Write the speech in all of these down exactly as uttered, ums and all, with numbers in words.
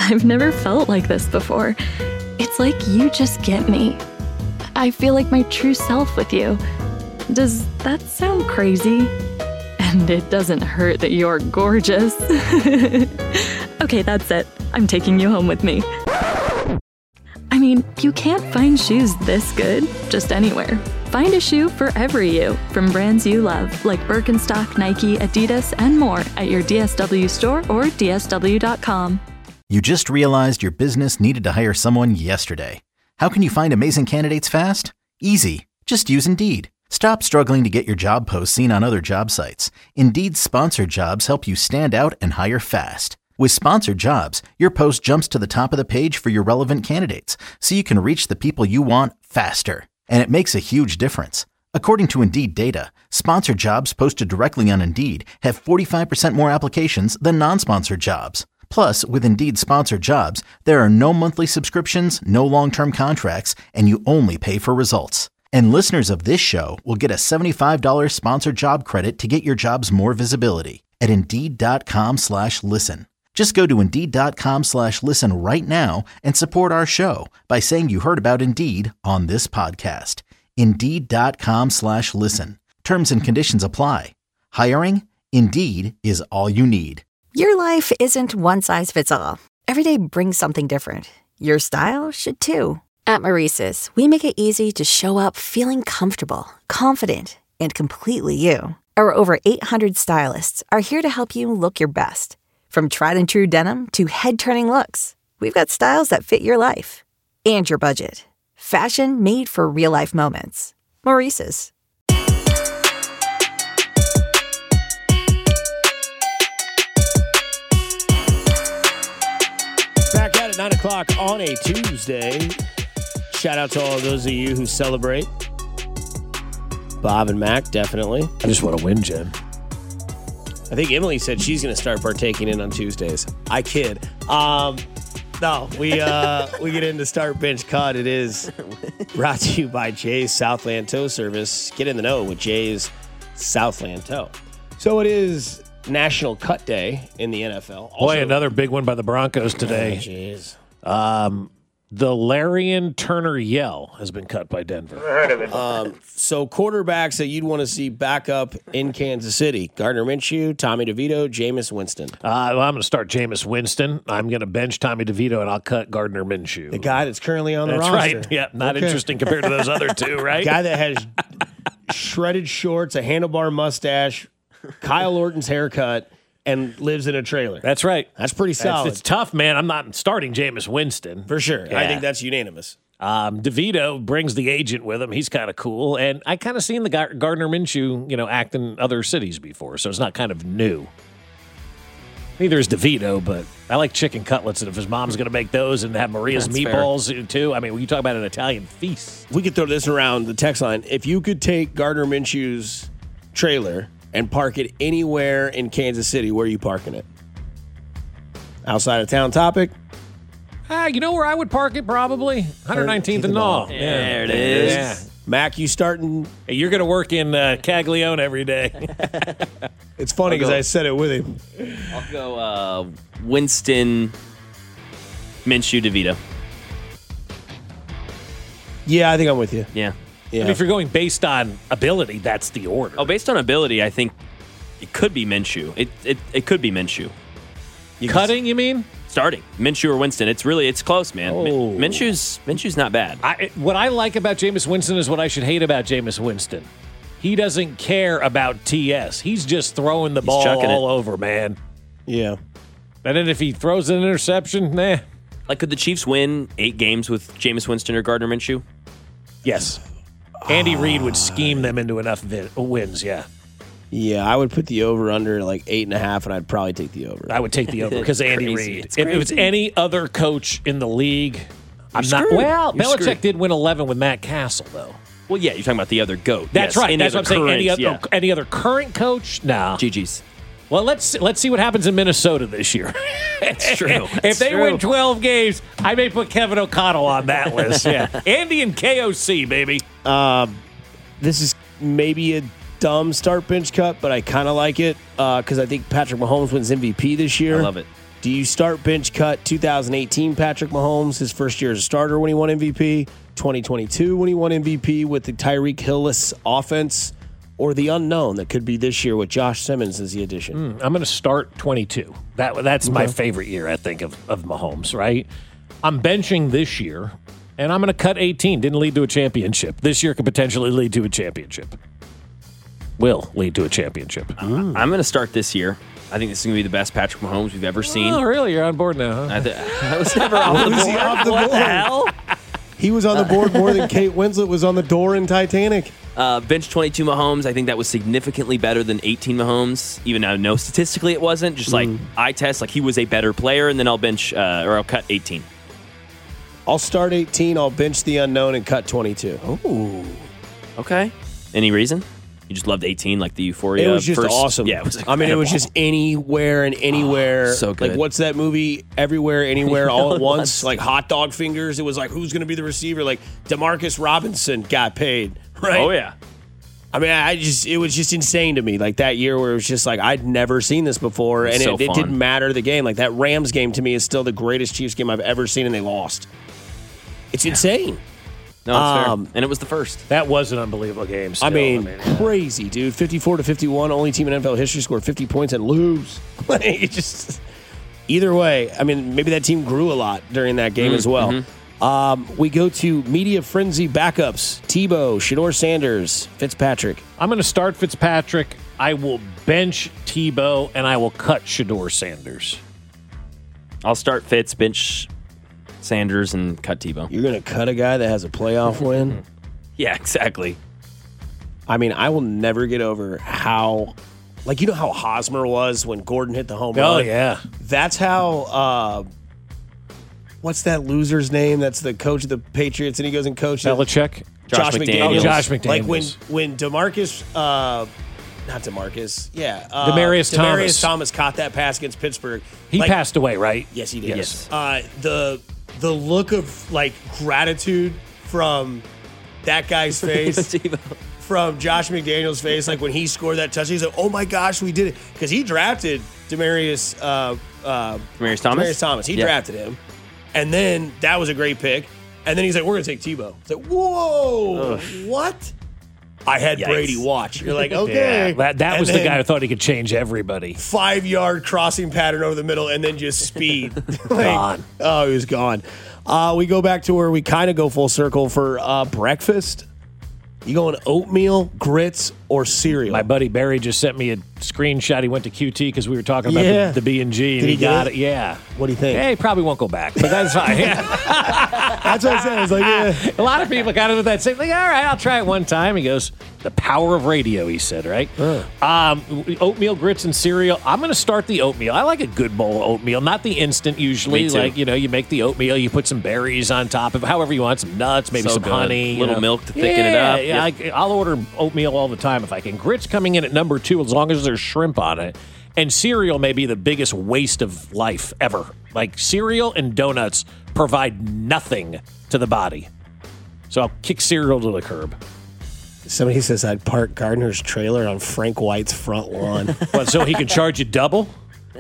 I've never felt like this before. It's like you just get me. I feel like my true self with you. Does that sound crazy? And it doesn't hurt that you're gorgeous. Okay, that's it. I'm taking you home with me. I mean, you can't find shoes this good just anywhere. Find a shoe for every you from brands you love, like Birkenstock, Nike, Adidas, and more at your D S W store or D S W dot com. You just realized your business needed to hire someone yesterday. How can you find amazing candidates fast? Easy. Just use Indeed. Stop struggling to get your job posts seen on other job sites. Indeed's sponsored jobs help you stand out and hire fast. With sponsored jobs, your post jumps to the top of the page for your relevant candidates, so you can reach the people you want faster. And it makes a huge difference. According to Indeed data, sponsored jobs posted directly on Indeed have forty-five percent more applications than non-sponsored jobs. Plus, with Indeed sponsored jobs, there are no monthly subscriptions, no long-term contracts, and you only pay for results. And listeners of this show will get a seventy-five dollars sponsored job credit to get your jobs more visibility at Indeed.com slash listen. Just go to Indeed.com slash listen right now and support our show by saying you heard about Indeed on this podcast. Indeed.com slash listen. Terms and conditions apply. Hiring? Indeed is all you need. Your life isn't one size fits all. Every day brings something different. Your style should too. At Maurice's, we make it easy to show up feeling comfortable, confident, and completely you. Our over eight hundred stylists are here to help you look your best. From tried and true denim to head-turning looks, we've got styles that fit your life and your budget. Fashion made for real-life moments. Maurice's. Back at it, nine o'clock on a Tuesday. Shout out to all of those of you who celebrate. Bob and Mac, definitely. I just want to win, Jen. I think Emily said she's going to start partaking in on Tuesdays. I kid. Um, no, we uh, we get into Start Bench Cut. It is brought to you by Jay's Southland Tow Service. Get in the know with Jay's Southland Tow. So it is National Cut Day in the N F L. Also, Boy, another big one by the Broncos today. Oh, jeez. Um, the Larian Turner Yell has been cut by Denver. Never heard of it. Um, so quarterbacks that you'd want to see back up in Kansas City: Gardner Minshew, Tommy DeVito, Jameis Winston. Uh, well, I'm going to start Jameis Winston. I'm going to bench Tommy DeVito, and I'll cut Gardner Minshew. The guy that's currently on the That's roster. right. Yeah, not Okay. interesting compared to those other two, right? Guy that has shredded shorts, a handlebar mustache, Kyle Orton's haircut, and lives in a trailer. That's right. That's pretty That's- solid. It's tough, man. I'm not starting Jameis Winston. For sure. I Yeah. think that's unanimous. Um, DeVito brings the agent with him. He's kind of cool. And I kind of seen the Gar- Gardner Minshew, you know, act in other cities before, so it's not kind of new. Neither is DeVito, but I like chicken cutlets, and if his mom's going to make those and have Maria's That's meatballs too, I mean, when you talk about an Italian feast. We could throw this around the text line. If you could take Gardner Minshew's trailer and park it anywhere in Kansas City, where are you parking it? Outside of town topic? Ah, you know where I would park it probably? one nineteenth and Naw. There it is. Yeah. Mac, you starting? Hey, you're going to work in uh, Caglione every day. It's funny because go. I said it with him. I'll go uh, Winston, Minshew, DeVito. Yeah, I think I'm with you. Yeah. Yeah. I mean, if you're going based on ability, that's the order. Oh, based on ability, I think it could be Minshew. It it, it could be Minshew. You Cutting, you mean? Starting Minshew or Winston. It's really it's close, man. Min- Oh. Minshew's Minshew's not bad. I, what I like about Jameis Winston is what I should hate about Jameis Winston. He doesn't care about T S. He's just throwing the He's ball chucking all it. over, man. Yeah. And then if he throws an interception, nah. Like, could the Chiefs win eight games with Jameis Winston or Gardner Minshew? Yes. Andy Reid would scheme them into enough vi- wins, yeah. Yeah, I would put the over under like eight and a half, and I'd probably take the over. I would take the over because Andy Crazy. Reid. It's If it was crazy. any other coach in the league, I'm not. screwed. Well, You're Belichick screwed. did win eleven with Matt Castle, though. Well, yeah, you're talking about the other GOAT. That's Yes, right. any That's what I'm other saying. Any other, current, yeah. any other current coach? No. G G's. Well, let's let's see what happens in Minnesota this year. It's true. if It's they true. win twelve games, I may put Kevin O'Connell on that list. Yeah, Andy and K O C, baby. This is maybe a dumb start bench cut, but I kind of like it because I think Patrick Mahomes wins M V P this year. I love it. Do you start bench cut two thousand eighteen Patrick Mahomes, his first year as a starter when he won M V P, twenty twenty-two when he won M V P with the Tyreek Hill-less offense, or the unknown that could be this year with Josh Simmons as the addition? Mm, I'm going to start twenty-two. That That's okay. My favorite year, I think, of, of Mahomes, right? I'm benching this year, and I'm going to cut eighteen. Didn't lead to a championship. This year could potentially lead to a championship. Will lead to a championship. Mm. I'm going to start this year. I think this is going to be the best Patrick Mahomes we've ever seen. Oh, really? You're on board now, huh? I, th- I was never on the board. Off the what board? the hell? He was on the board more than Kate Winslet was on the door in Titanic. Uh, bench twenty-two Mahomes, I think that was significantly better than eighteen Mahomes. Even though no, statistically it wasn't. Just like mm. eye test, like he was a better player, and then I'll bench uh, or I'll cut eighteen. I'll start eighteen. I'll bench the unknown and cut twenty-two. Ooh, okay. Any reason? You just loved eighteen, like the Euphoria. It was just first, awesome. Yeah, it was I mean, it was just anywhere and anywhere. Oh, so good. Like, what's that movie? Everywhere, Anywhere, All at Once. Like Hot Dog Fingers. It was like, who's going to be the receiver? Like Demarcus Robinson got paid, right? Oh yeah. I mean, I just it was just insane to me. Like that year where it was just like I'd never seen this before, and so it, it didn't matter the game. Like that Rams game to me is still the greatest Chiefs game I've ever seen, and they lost. It's yeah. insane. No, it's um, fair. And it was the first. That was an unbelievable game. Still. I mean, I mean yeah. crazy, dude. fifty-four to fifty-one, only team in N F L history scored fifty points and lose. Like, it just either way. I mean, maybe that team grew a lot during that game mm, as well. Mm-hmm. Um, we go to media frenzy backups: Tebow, Shedeur Sanders, Fitzpatrick. I'm going to start Fitzpatrick. I will bench Tebow, and I will cut Shedeur Sanders. I'll start Fitz, bench Sanders, and cut Tebow. You're going to cut a guy that has a playoff win? Yeah, exactly. I mean, I will never get over how, like, you know how Hosmer was when Gordon hit the home run? Oh, yeah. That's how, uh, what's that loser's name? That's the coach of the Patriots, and he goes and coaches. Belichick? Josh, Josh McDaniels. Oh, Josh McDaniels. Like when, when DeMarcus, uh, not DeMarcus, yeah. Uh, Demaryius Thomas. Demaryius Thomas caught that pass against Pittsburgh. He like, passed away, right? Yes, he did. Yes. Uh, the the look of like gratitude from that guy's face, from Josh McDaniels' face, like when he scored that touchdown, he's like, "Oh my gosh, we did it!" Because he drafted Demaryius, uh, uh, Demaryius Thomas. Demaryius Thomas. He yeah. drafted him, and then that was a great pick. And then he's like, "We're gonna take Tebow." It's like, "Whoa, Ugh. what?" I had Yikes. Brady watch. You're like, okay. Yeah, that that was the guy who thought he could change everybody. Five yard crossing pattern over the middle, and then just speed. like, gone. Oh, he was gone. Uh, we go back to where we kind of go full circle for uh, breakfast. You going oatmeal, grits, or cereal? My buddy Barry just sent me a screenshot. He went to Q T because we were talking about yeah. the, the B and G, and Did he, he got it? it. Yeah. What do you think? Yeah, he probably won't go back, but that's fine. Yeah. That's what I said. I was like, yeah. A lot of people kind of do that same thing. All right, I'll try it one time. He goes, the power of radio, he said, right? Uh. Um, oatmeal, grits, and cereal. I'm going to start the oatmeal. I like a good bowl of oatmeal, not the instant usually. Me too. Like, you know, you make the oatmeal, you put some berries on top of however you want, some nuts, maybe so some good. honey. A little know. milk to thicken yeah, it up. Yeah, yep. I, I'll order oatmeal all the time if I can. Grits coming in at number two as long as there's shrimp on it. And cereal may be the biggest waste of life ever. Like, cereal and donuts provide nothing to the body. So I'll kick cereal to the curb. Somebody says I'd park Gardner's trailer on Frank White's front lawn. What, so he can charge you double?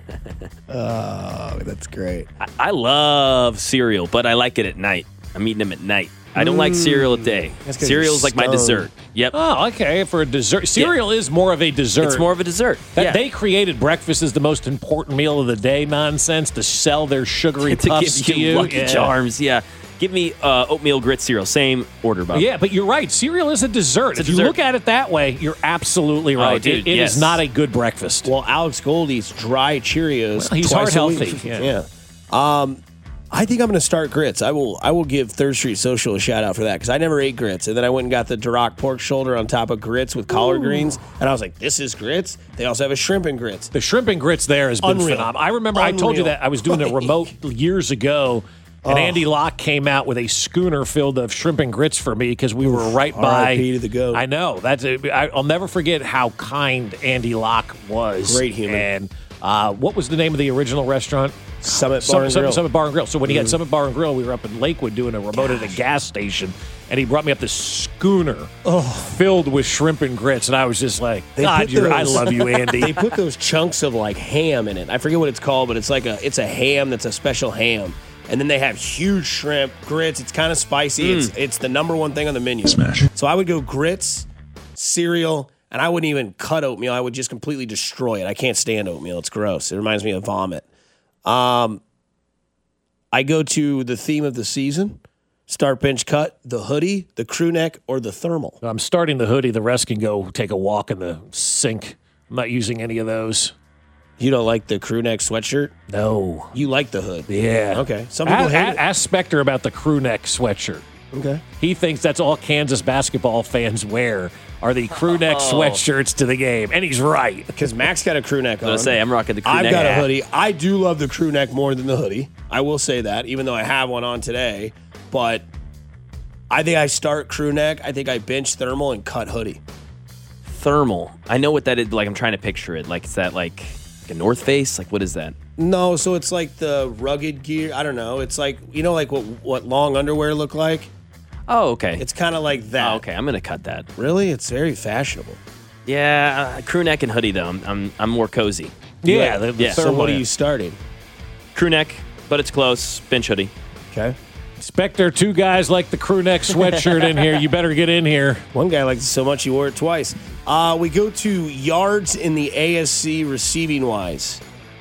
Oh, that's great. I, I love cereal, but I like it at night. I'm eating them at night. I don't mm. like cereal at day. Cereal's like my dessert. Yep. Oh, okay. For a dessert. Cereal yeah. is more of a dessert. It's more of a dessert. That yeah. They created breakfast as the most important meal of the day nonsense to sell their sugary to puffs give to you. you. Lucky yeah. Charms, yeah. Give me uh, oatmeal grit cereal. Same order, Bob. Yeah, but you're right. Cereal is a dessert. It's a if dessert. you look at it that way, you're absolutely right. Oh, dude, it it yes. is not a good breakfast. Well, Alex Gold eats dry Cheerios. Well, he's twice heart a week. healthy. Yeah. yeah. Um, I think I'm going to start grits. I will I will give Third Street Social a shout out for that because I never ate grits. And then I went and got the Duroc pork shoulder on top of grits with collard Ooh. greens. And I was like, this is grits. They also have a shrimp and grits. The shrimp and grits there has been Unreal. phenomenal. I remember Unreal. I told you that I was doing a remote years ago. And oh. Andy Locke came out with a schooner filled of shrimp and grits for me because we were right by. R I P to the goat. I know. That's a, I, I'll never forget how kind Andy Locke was. Great human. And uh, what was the name of the original restaurant? Summit Bar Summit, and Summit, Grill. Summit Bar and Grill. So when he Mhm. had Summit Bar and Grill, we were up in Lakewood doing a remote at a gas station, and he brought me up this schooner filled with shrimp and grits, and I was just like, They God, put you're, I those- love you, Andy. They put those chunks of like ham in it. I forget what it's called, but it's like a it's a ham that's a special ham. And then they have huge shrimp, grits. It's kind of spicy. Mm. It's it's the number one thing on the menu. Smash. So I would go grits, cereal, and I wouldn't even cut oatmeal. I would just completely destroy it. I can't stand oatmeal. It's gross. It reminds me of vomit. Um, I go to the theme of the season. Start, bench, cut, the hoodie, the crew neck, or the thermal. I'm starting the hoodie. The rest can go take a walk in the sink. I'm not using any of those. You don't like the crew neck sweatshirt? No. You like the hood? Yeah. Okay. Some people A- hate a- it. Ask Spectre about the crew neck sweatshirt. Okay. He thinks that's all Kansas basketball fans wear are the crew neck sweatshirts to the game. And he's right. Because Max got a crew neck on. I was gonna say, I'm rocking the crew I've neck got a hat. hoodie. I do love the crew neck more than the hoodie. I will say that, even though I have one on today. But I think I start crew neck. I think I bench thermal and cut hoodie. Thermal. I know what that is. Like, I'm trying to picture it. Like, is that like, like a North Face? Like, what is that? No, so it's like the rugged gear. I don't know. It's like, you know, like what what long underwear look like? Oh, okay. It's kind of like that. Oh, okay. I'm gonna cut that. Really? It's very fashionable. Yeah, uh, crew neck and hoodie though. I'm I'm, I'm more cozy. Yeah. The, the Yeah. So thermal what are hat. you starting? Crew neck, but it's close. Bench hoodie. Okay. Spectre, two guys like the crew neck sweatshirt in here. You better get in here. One guy liked it so much he wore it twice. Uh, we go to yards in the A S C receiving wise.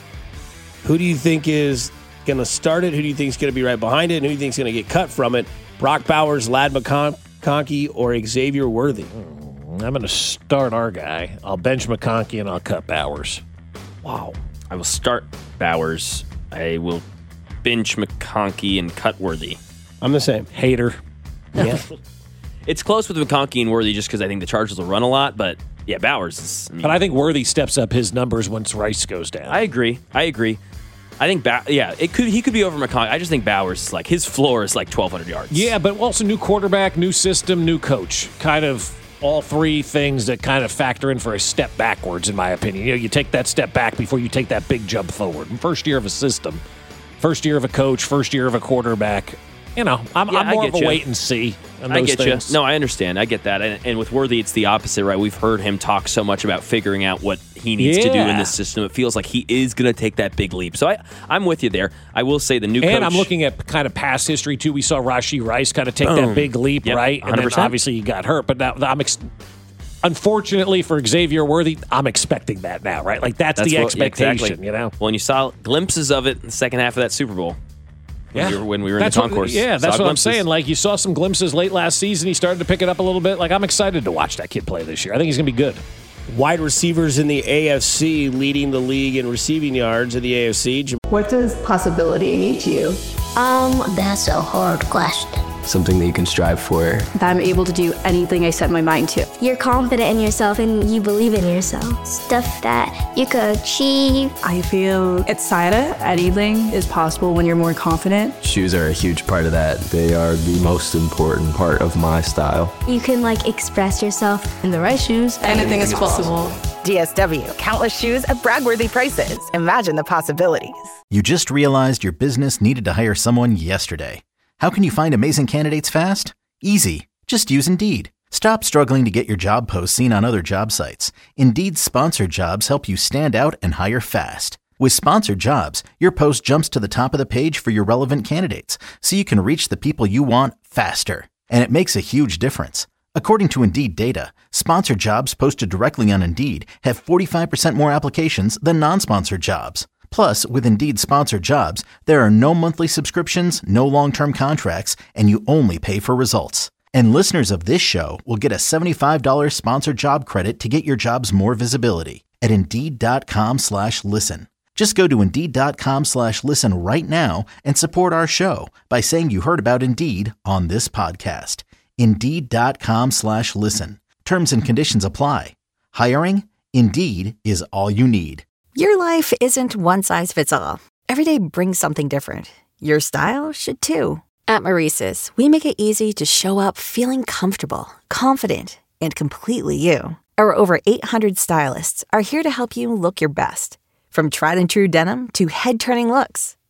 Who do you think is going to start it? Who do you think is going to be right behind it? And who do you think is going to get cut from it? Brock Bowers, Lad McConkey, or Xavier Worthy? I'm going to start our guy. I'll bench McConkey and I'll cut Bowers. Wow. I will start Bowers. I will bench McConkey and cut Worthy. I'm the same. Hater. Yeah. It's close with McConkey and Worthy just because I think the Chargers will run a lot, but yeah, Bowers is. I, mean, But I think Worthy steps up his numbers once Rice goes down. I agree. I agree. I think, ba- yeah, it could. He could be over McConkey. I just think Bowers is like his floor is like twelve hundred yards. Yeah, but also new quarterback, new system, new coach. Kind of all three things that kind of factor in for a step backwards, in my opinion. You know, you take that step back before you take that big jump forward. First year of a system, first year of a coach, first year of a quarterback. You know, I'm, Yeah, I'm I more get of a you. wait and see on I those get things. you. No, I understand. I get that. And, and with Worthy, it's the opposite, right? We've heard him talk so much about figuring out what he needs to do in Yeah. this system. It feels like he is going to take that big leap. So I, I'm with you there. I will say the new And coach. I'm looking at kind of past history, too. We saw Rashee Rice kind of take Boom. that big leap, Yep, right? And one hundred then percent. obviously he got hurt. But now I'm ex- unfortunately for Xavier Worthy, I'm expecting that now, right? Like that's, the what- expectation, exactly. you know? Well, and you saw glimpses of it in the second half of that Super Bowl. When we were, when we were in that's the what- concourse. Yeah, Saw that's what I'm glimpses. saying. Like you saw some glimpses late last season. He started to pick it up a little bit. Like I'm excited to watch that kid play this year. I think he's going to be good. Wide receivers in the A F C leading the league in receiving yards in the A F C. Jam- What does possibility mean to you? Um, that's a hard question. Something that you can strive for. That I'm able to do anything I set my mind to. You're confident in yourself and you believe in yourself. Stuff that you could achieve. I feel excited. Anything is possible when you're more confident. Shoes are a huge part of that. They are the most important part of my style. You can like express yourself. In the right shoes, anything is possible. D S W, countless shoes at brag-worthy prices. Imagine the possibilities. You just realized your business needed to hire someone yesterday. How can you find amazing candidates fast? Easy. Just use Indeed. Stop struggling to get your job posts seen on other job sites. Indeed's sponsored jobs help you stand out and hire fast. With sponsored jobs, your post jumps to the top of the page for your relevant candidates, so you can reach the people you want faster. And it makes a huge difference. According to Indeed data, sponsored jobs posted directly on Indeed have forty-five percent more applications than non-sponsored jobs. Plus, with Indeed sponsored jobs, there are no monthly subscriptions, no long-term contracts, and you only pay for results. And listeners of this show will get a seventy-five dollars sponsored job credit to get your jobs more visibility at Indeed.com slash listen. Just go to Indeed.com slash listen right now and support our show by saying you heard about Indeed on this podcast. Indeed.com slash listen. Terms and conditions apply. Hiring? Indeed is all you need. Your life isn't one size fits all. Every day brings something different. Your style should too. At Maurice's, we make it easy to show up feeling comfortable, confident, and completely you. Our over eight hundred stylists are here to help you look your best. From tried and true denim to head-turning looks,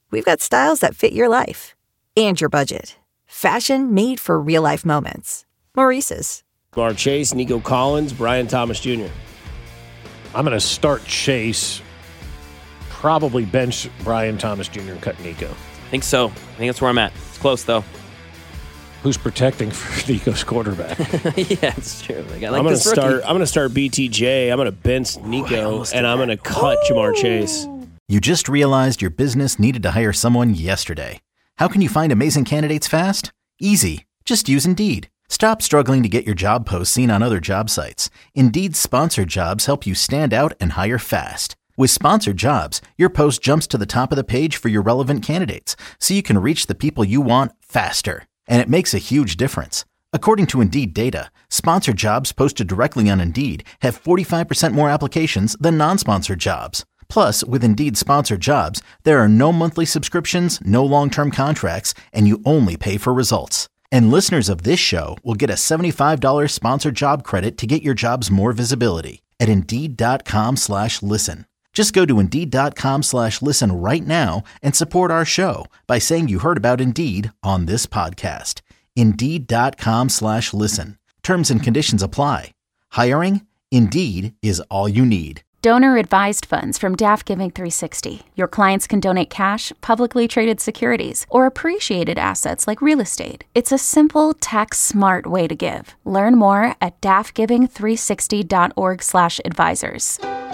we've got styles that fit your life and your budget. Fashion made for real-life moments. Maurice's. Ja'Marr Chase, Nico Collins, Brian Thomas Junior I'm going to start Chase, probably bench Brian Thomas Junior and cut Nico. I think so. I think that's where I'm at. It's close, though. Who's protecting for Nico's quarterback? Yeah, it's true. Like, I like I'm going to this rookie. start. I'm going to start B T J. I'm going to bench Nico, and I'm going to cut Ja'Marr Chase. You just realized your business needed to hire someone yesterday. How can you find amazing candidates fast? Easy. Just use Indeed. Stop struggling to get your job posts seen on other job sites. Indeed's sponsored jobs help you stand out and hire fast. With sponsored jobs, your post jumps to the top of the page for your relevant candidates, so you can reach the people you want faster. And it makes a huge difference. According to Indeed data, sponsored jobs posted directly on Indeed have forty-five percent more applications than non-sponsored jobs. Plus, with Indeed sponsored jobs, there are no monthly subscriptions, no long-term contracts, and you only pay for results. And listeners of this show will get a seventy-five dollars sponsored job credit to get your jobs more visibility at Indeed.com slash listen. Just go to Indeed.com slash listen right now and support our show by saying you heard about Indeed on this podcast. Indeed.com slash listen. Terms and conditions apply. Hiring? Indeed is all you need. Donor-advised funds from Daft Giving three sixty. Your clients can donate cash, publicly traded securities, or appreciated assets like real estate. It's a simple, tax-smart way to give. Learn more at daft giving three sixty dot org slash advisors.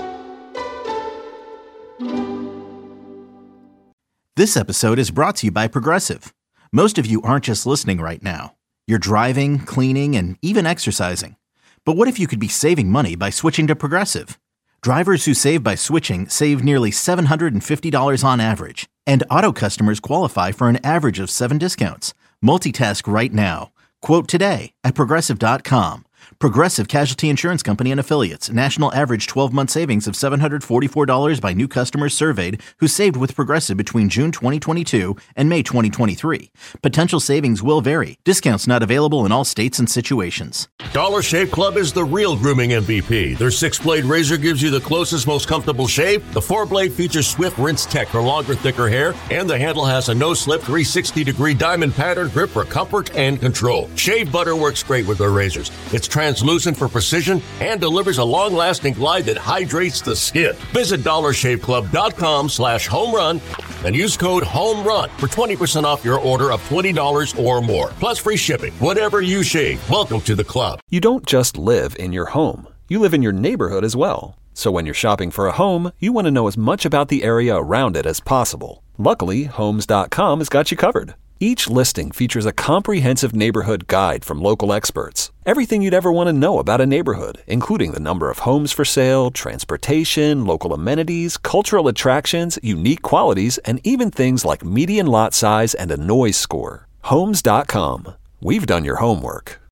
This episode is brought to you by Progressive. Most of you aren't just listening right now. You're driving, cleaning, and even exercising. But what if you could be saving money by switching to Progressive? Drivers who save by switching save nearly seven hundred fifty dollars on average. And auto customers qualify for an average of seven discounts. Multitask right now. Quote today at Progressive dot com. Progressive Casualty Insurance Company and Affiliates. National average twelve-month savings of seven hundred forty-four dollars by new customers surveyed who saved with Progressive between June twenty twenty-two and May twenty twenty-three. Potential savings will vary. Discounts not available in all states and situations. Dollar Shave Club is the real grooming M V P. Their six-blade razor gives you the closest, most comfortable shave. The four-blade features Swift Rinse Tech for longer, thicker hair. And the handle has a no-slip three hundred sixty degree diamond pattern grip for comfort and control. Shave butter works great with their razors. It's translucent for precision and delivers a long-lasting glide that hydrates the skin. Visit dollar shave club dot com slash home run and use code HOMERUN for twenty percent off your order of twenty dollars or more. Plus free shipping. Whatever you shave, welcome to the club. You don't just live in your home. You live in your neighborhood as well. So when you're shopping for a home, you want to know as much about the area around it as possible. Luckily, Homes dot com has got you covered. Each listing features a comprehensive neighborhood guide from local experts. Everything you'd ever want to know about a neighborhood, including the number of homes for sale, transportation, local amenities, cultural attractions, unique qualities, and even things like median lot size and a noise score. Homes dot com. We've done your homework.